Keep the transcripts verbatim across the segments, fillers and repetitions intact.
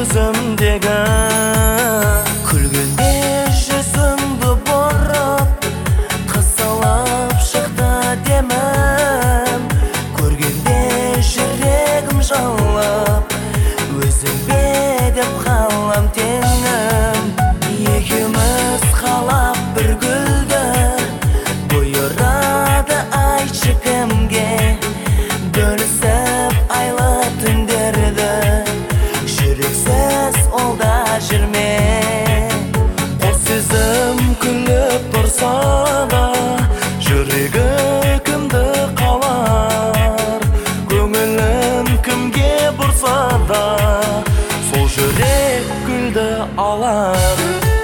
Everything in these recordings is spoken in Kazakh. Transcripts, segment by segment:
көзімдегі күлгенде жүзіңді бұрып қысылып шықты демім көргенде жүрегім жылып өзің бе деп қалам теңім екеуміз қалап бір гүлді бұйырады айтшы кімге бөлісіп айлы түндерді жүрексіз олда жүрме қос сезім күліп тұрса да жүрегі кімді қалар көңілін кімге бұрса да сол жүрек гүлді алар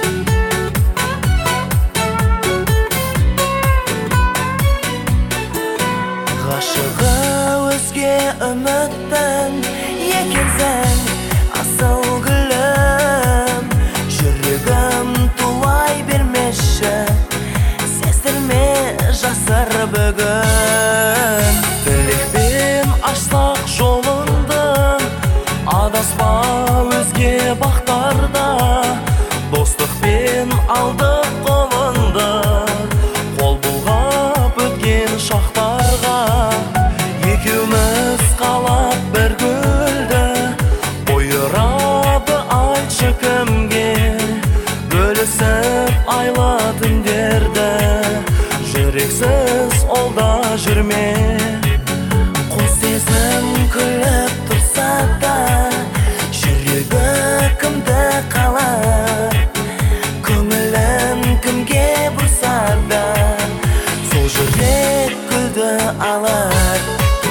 ғашығы өзге үміттің екенсің асыл гүлім жүрегім тулай бермеші сездірме жасыр бүгін тілекпен ашсақ жолыңды адаспа өзге бақтарда достықпен алдық қолыңды қол бұлғап өткен шақтарға екеуміз қалап бір гүлді бұйырады айтшы кімге бөлісіп айлы түндерді жүрексіз олда жүрме қос сезім күліп тұрса да жүрегі кімді қалар көңілін кімге бұрса да сол жүрек гүлді алар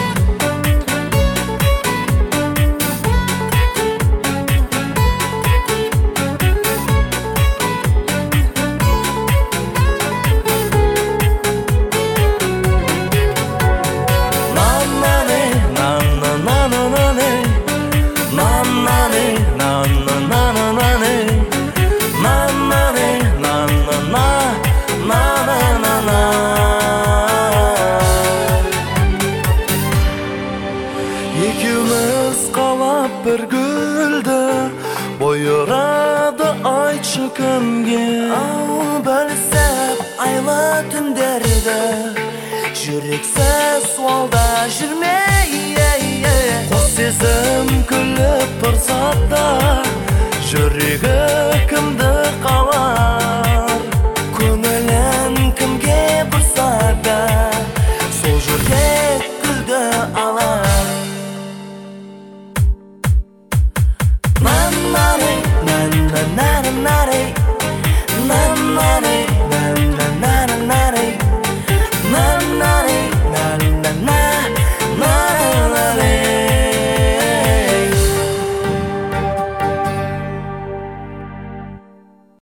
екеуміз қалап бір гүлді бұйырады айтшы кімге ау бөлісіп айлы түндерді жүрексіз олда жүрме қос сезім күліп тұрса да жүрегі